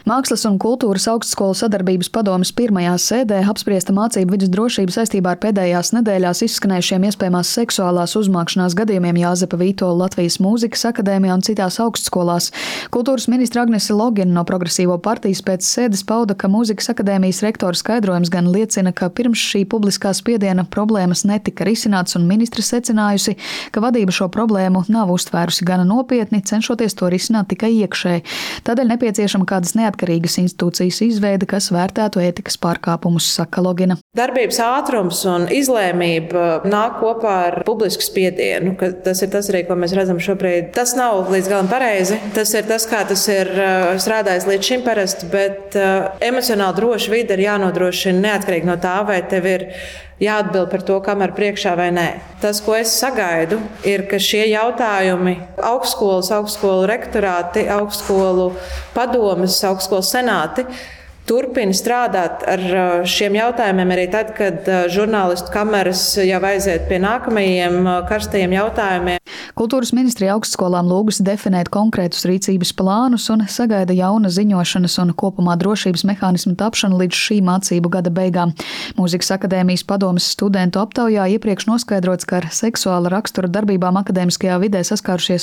Mākslas un kultūras augstskolu sadarbības padomes pirmajā sēdē apspriesta mācību vides drošība saistībā ar pēdējās nedēļās izskanējušiem iespējamās seksuālās uzmākšanās gadījumiem Jāzepa Vītola Latvijas Mūzikas akadēmijā un citās augstskolās. Kultūras ministra Agnese Logina no Progresīvo partijas pēc sēdes pauda, ka Mūzikas akadēmijas rektora skaidrojums gan liecina, ka pirms šī publiskā spiediena problēmas netika risināts, un ministra secinājusi, ka vadība šo problēmu nav uztvērusi gana nopietni, cenšoties to risināt tikai iekšēji. Tādēļ nepieciešama kādas neatkarīgas institūcijas izveide, kas vērtētu ētikas pārkāpumus, saka Logina. Darbības ātrums un izlēmība nāk kopā ar publisku spiedienu. Tas ir tas arī, ko mēs redzam šobrīd. Tas nav līdz galam pareizi. Tas ir tas, kā tas ir strādājis līdz šim parasti, bet emocionāli droša vide ir jānodrošina neatkarīgi no tā, vai tev ir jāatbild par to, kam ar priekšā vai nē. Tas, ko es sagaidu, ir, ka šie jautājumi augstskolas, augstskolu rektorāti, augstskolu padomes, augstskolu senāti turpina strādāt ar šiem jautājumiem arī tad, kad žurnālistu kameras jau aiziet pie nākamajiem karstajiem jautājumiem. Kultūras ministrija augstskolām lūgusi definēt konkrētus rīcības plānus un sagaida jauna ziņošanas un kopumā drošības mehānismu tapšanu līdz šī mācību gada beigām. Mūzikas akadēmijas padomes studentu aptaujā iepriekš noskaidrots, ka ar seksuāla rakstura darbībām akadēmiskajā vidē saskārušies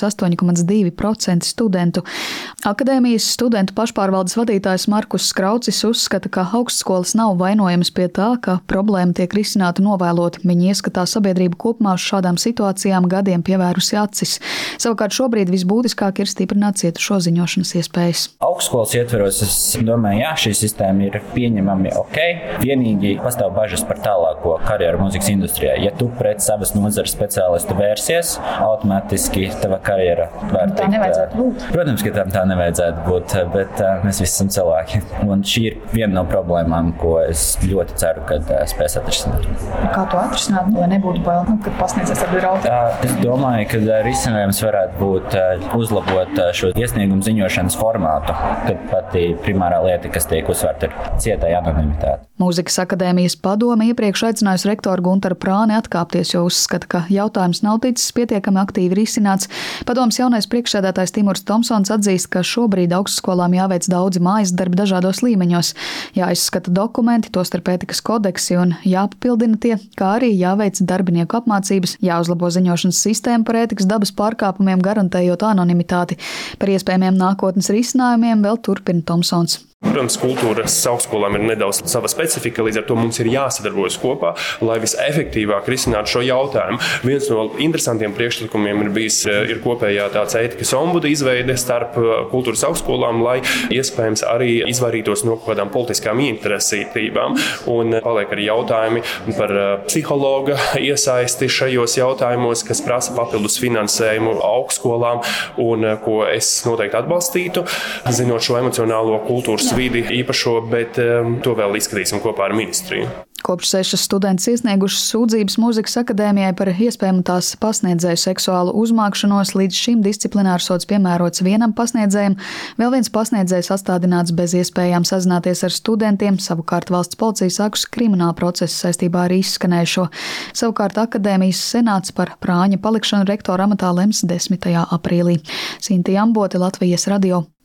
8,2% studentu. Akadēmijas studentu pašpārvaldes vadītājs Markus Kraucis uzskata, ka augstskolas nav vainojamas pie tā, ka problēma tiek risināta novēloti. Viņi ieskatā sabiedrību kopumā uz šādām situācijām gadiem pievērusi acis. Savukārt šobrīd visbūtiskāk ir stiprināt cietušo ziņošanas iespējas. Augstskolas ietveros, es domāju, jā, šī sistēma ir pieņemami ok. Vienīgi pastāv bažas par tālāko karjeru mūzikas industrijā. Ja tu pret savas nozares speciālistu vērsies, automātiski tava karjera var tikt. Tā nevajadzētu būt. Protams, ka tā nevajadzētu būt, bet mēs visi esam cilvēki. Un šī ir viena no problēmām, ko es ļoti ceru, ka spēs atrisināt. Kā to atrisināt, lai nebūtu bail, kad pasniedzēs ar birauti? Es domāju, ka risinājums varētu būt uzlabot šo iesniegumu ziņošanas formātu, kad pati primārā lieta, kas tiek uzsvērta, ir cietai anonimitāte. Mūzikas akadēmijas padome iepriekš aicinājusi rektoru Guntaru Prāni atkāpties, jo uzskata, ka jautājums nav ticis pietiekami aktīvi risināts. Padomes jaunais priekšsēdētājs Timurs Tomsons atzīst, ka šobrīd augstskolām jāveic daudzi mājas darbi dažādos līmeņos. Jāizskata dokumenti, tostarp ētikas kodeksi un jāpapildina tie, kā arī jāveic darbinieku apmācības, jāuzlabo ziņošanas sistēma par ētikas dabas pārkāpumiem, garantējot anonimitāti. Par iespējamiem nākotnes risinājumiem vēl turpina Tomsons. Protams, kultūras augstskolām ir nedaudz sava specifika, līdz ar to mums ir jāsadarbojas kopā, lai visefektīvāk risinātu šo jautājumu. Viens no interesantiem priekšlikumiem ir kopējā tāds ētikas ombuda izveide starp kultūras augstskolām, lai iespējams arī izvairītos no kādām politiskām ieinteresētībām. Un paliek arī jautājumi par psihologa iesaisti šajos jautājumos, kas prasa papildus finansējumu augstskolām un ko es noteikti atbalstītu, zinot šo emocionālo kultūras vidi īpašo, bet to vēl izskatīsim kopā ar ministriju. Kopš 6 studentes iesniegušas sūdzības Mūzikas akadēmijai par iespējamu tās pasniedzēju seksuālu uzmākšanos, līdz šim disciplinārsods piemērots vienam pasniedzējam, vēl viens pasniedzējs atstādināts bez iespējām sazināties ar studentiem, savukārt valsts policija sākusi kriminālu procesu saistībā ar izskanējušo. Savukārt akadēmijas senāts par Prāņa palikšanu rektora amatā lems 10. aprīlī. Sintija Ambote, Latvijas radio.